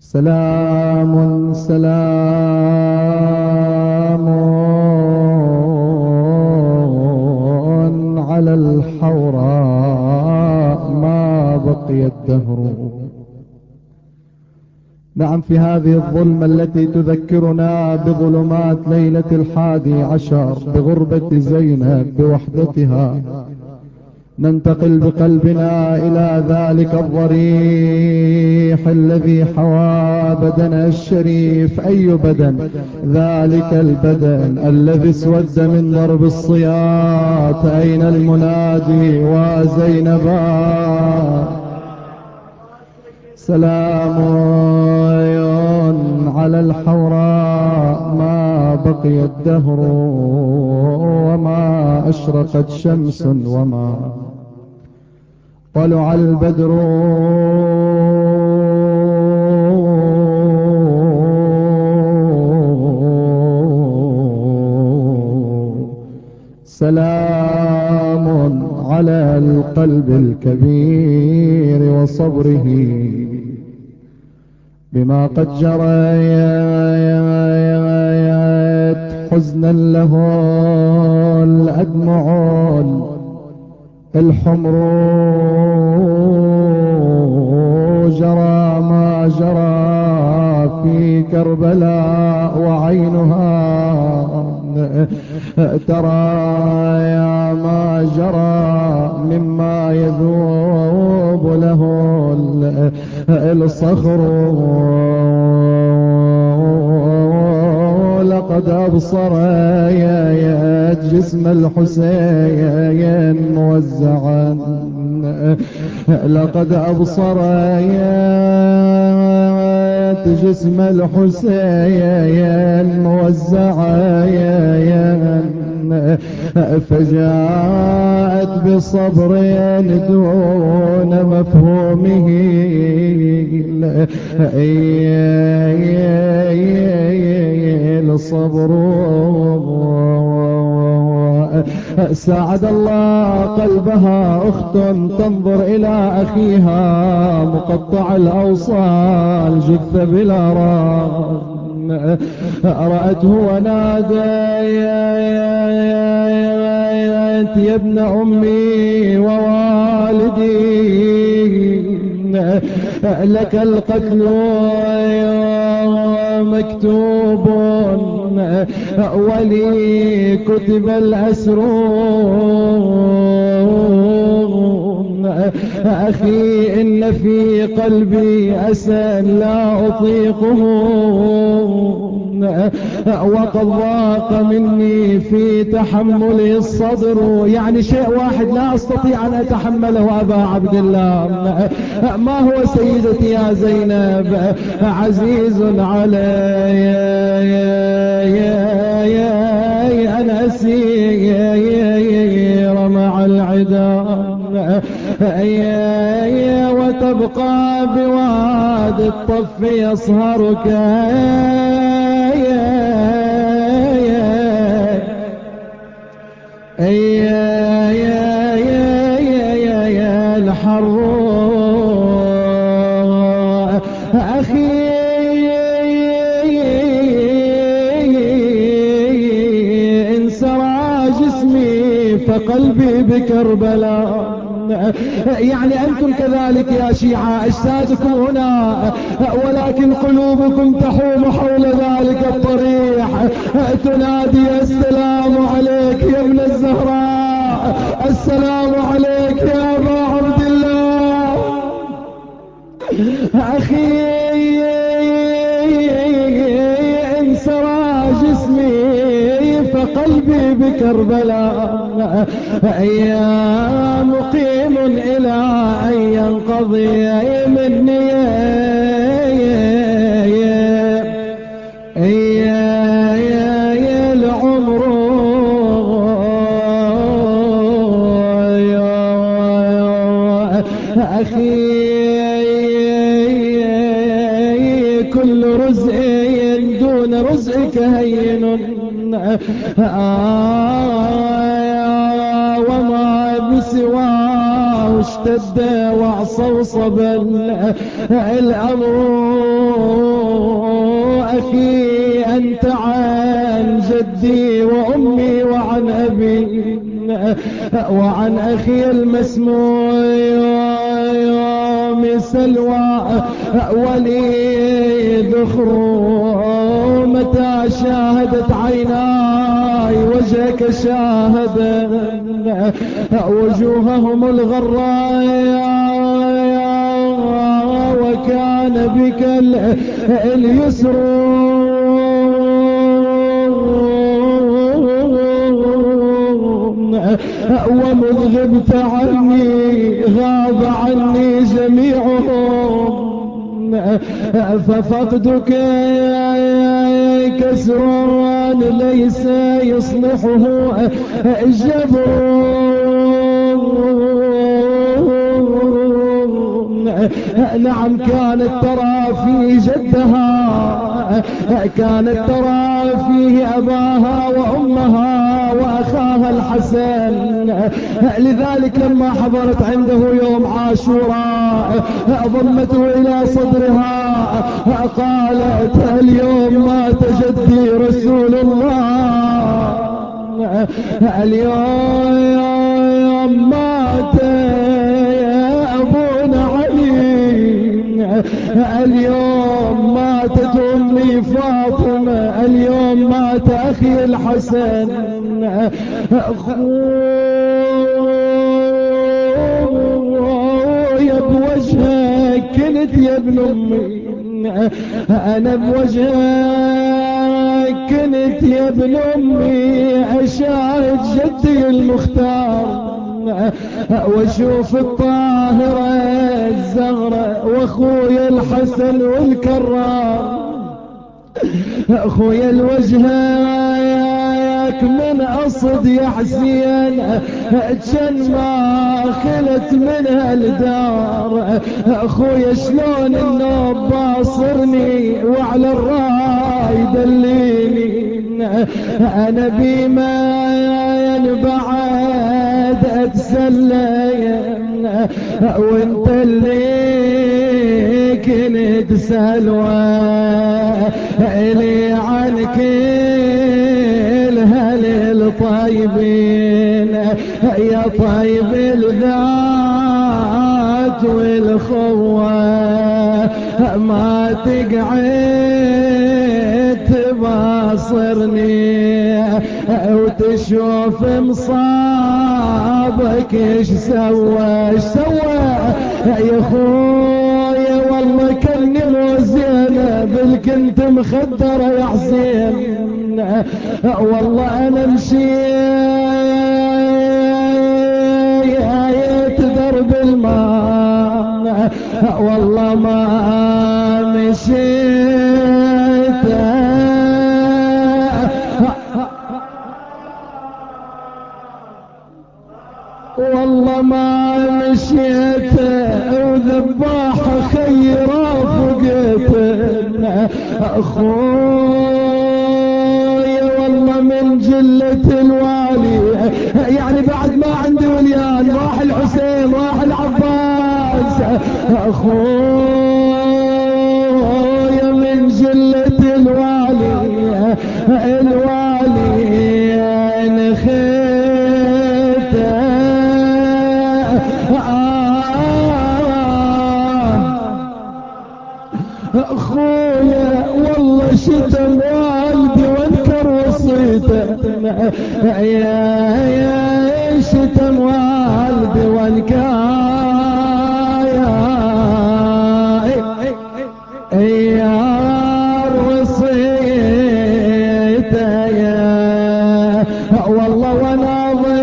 سلام سلام على الحوراء ما بقي الدهر. نعم، في هذه الظلمة التي تذكرنا بظلمات ليلة 11 بغربة زينب بوحدتها، ننتقل بقلبنا إلى ذلك الضريح الذي حوى بدنها الشريف. أي بدن؟ ذلك البدن الذي اسود من ضرب الصياط. أين المنادي وزينبا؟ سلام على الحوراء ما بقي الدهر، وما أشرقت شمس، وما طلع البدر. سلام على القلب الكبير وصبره بما قد جريت حزنا له الأدمع الحمر. جرى ما جرى في كربلاء وعينها ترى يا ما جرى مما يذوب له الصخر. لقد أبصرت جسم الحسين موزعا، لقد أبصرت جسم الحسين موزعا، فجاءت بصبر دون مفهومه. الصبر ساعد الله قلبها أخت تنظر إلى أخيها مقطع الأوصال جثة بلا راس، رأته ونادت يا ابن أمي ووالدي لك القتل مكتوب ولي كتب الأسر. أخي إن في قلبي أسى لا أطيقه، وقد ضاق مني في تحمل الصدر. يعني شيء واحد لا أستطيع أن أتحمله أبا عبد الله. ما هو سيدتي يا زينب؟ عزيز علي أن أسير مع العدا وتبقى بواد الطف يصهرك. الحر أخي إن سرى جسمي فقلبي بكربلاء. يعني أنتم كذلك يا شيعة، أجسادكم هنا ولكن قلوبكم تحوم حول ذلك الضريح تنادي السلام عليك يا ابن الزهراء، السلام عليك يا أبا عبد الله. أخي إن سرى جسمي فقلبي بكربلاء، يا مقيم إلى أن ينقضي مني العمر. أخي كل رزق دون رزقك هين، وما بسواه اشتد واعصوصب الأمر. واخي انت عن جدي وامي وعن ابي وعن اخي المسموم سلوى ولي ذخر متى شاهدت عيناي وجهك شاهد وجوههم الغراء وكان بك اليسر ومذ غبت عني غاب عني جميعهم ففقدك كسر ليس يصلحه جبر نعم كانت ترى في جدها كانت ترى فيه أباها وأمها وأخاها الحسن لذلك لما حضرت عنده يوم عاشوراء ضمته إلى صدرها قالت اليوم مات جدي رسول الله اليوم مات أبونا علي اليوم ماتت أمي فاطمة اليوم مات أخي الحسن أخويا بوجهك كنت يا ابن أمي أنا بوجهك كنت يا ابن أمي أشاهد جدي المختار واشوف الطاهرة الزغرة واخويا الحسن والكرار اخويا الوجهك من اصد يا حسين كان ما خلت منها الدار اخويا شلون النوب باصرني وعلى الراي دليني انا بما بعد اتسلى وانت اللي كنت سلوى الي عنك الهل الطيبين يا طيب الذات والخوة ما تقعد تباصرني وتشوف مصابك ايش سوى يا خويا والله كني مو زينه بل كنت مخدره يا حسين والله انا مشيت درب الماء والله ما مشيت والله ما مشيت وذباح خير فقيت اخويا والله من جلة الوالي يعني بعد ما عندي وليان راح الحسين راح العباس اخويا من جلة الوالي نخيت اخويا والله شتم والدي وانكر وصيته يا شتم والدي وانكر يا وصيته والله وانا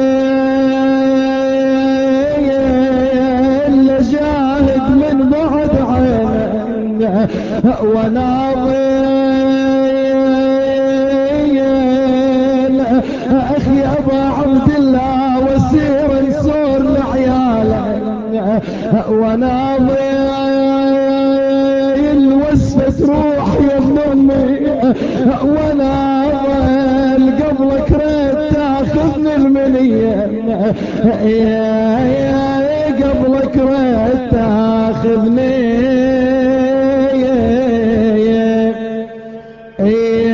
ضيل جاهد من بعد عينه وانا ضيل اخي ابا عبد الله وسير نسور لعياله وانا ضيل وسفت روحي يا ابن امي وانا ضيل قبلك ريت تاخذني المنيه يا قبلك ريت تاخذني إيه